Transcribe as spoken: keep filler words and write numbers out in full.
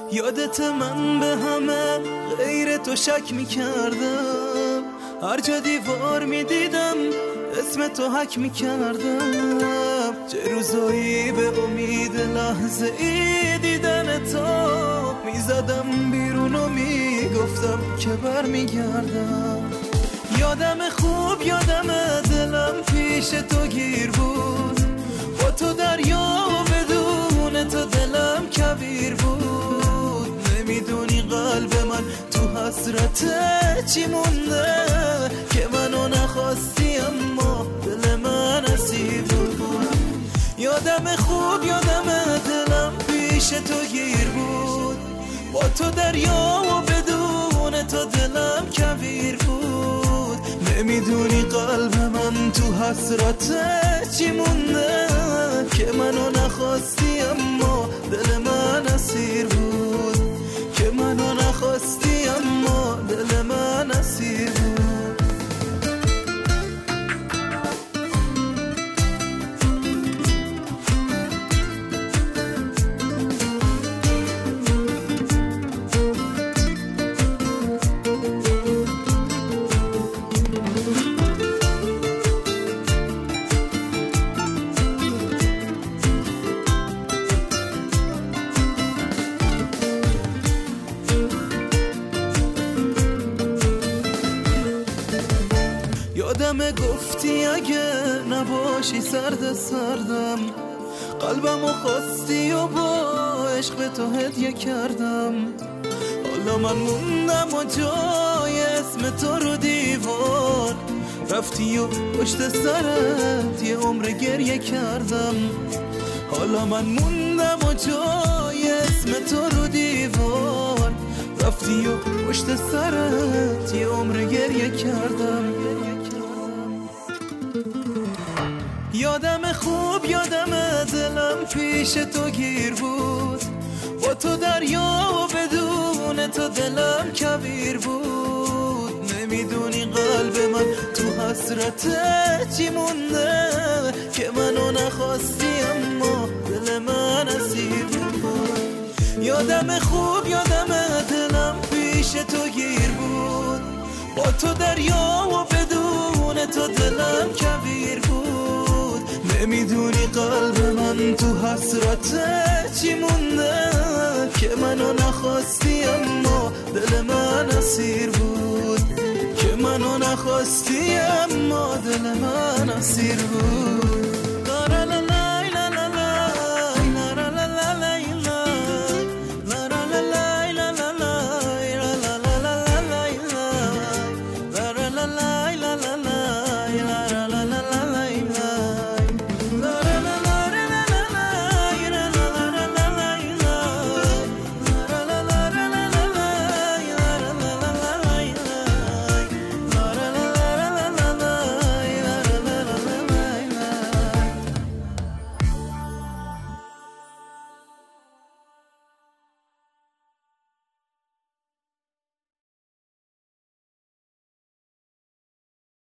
یادت من به همه غیر تو شک میکردم، هر جا دیوار میدیدم اسم تو حک میکردم. چه روزایی به امید لحظه ای دیدن تو میزدم بیرون و میگفتم که بر میگردم. یادم خوب یادم دلم پیش تو گیر بود، با تو دریا و بدون تو دلم کبیر بود. نمیدونی قلب من تو حسرت چی مونده، که منو نخواستی اما دل من اسیر بود. یادم خوب یادم دلم پیش تو گیر بود، با تو دریا و بدون تو دلم کبیر بود. نمیدونی قلب من تو حسرت چی مونده، که منو نخواستی اما دل من اسیر بود، که منو نخواستی اما دل من اسیر بود. یادم گفتی اگه نباشی سرد سردم، قلبمو خواستی و با عشق به تو هدیه کردم. حالا من موندم و جای اسم تو رو دیوار، رفتی و پشت سرت یه عمر گریه کردم. حالا من موندم و جای اسم تو رو دیوار، رفتی و پشت سرت یه عمر گریه کردم. یادم خوب یادم دلم پیش تو گیر بود، با تو دریا و بدون تو دلم کبیر بود. نمیدونی قلب من تو حسرت چی مونده، که منو نخواستی اما دل من اسیر بود. یادم خوب یادم دلم پیش تو گیر بود، با تو دریا و بدون تو دلم کبیر بود. نمیدونی قلب من تو حسرت چی مونده، که منو نخواستی اما دل من اسیر بود، که منو نخواستی اما دل من اسیر بود.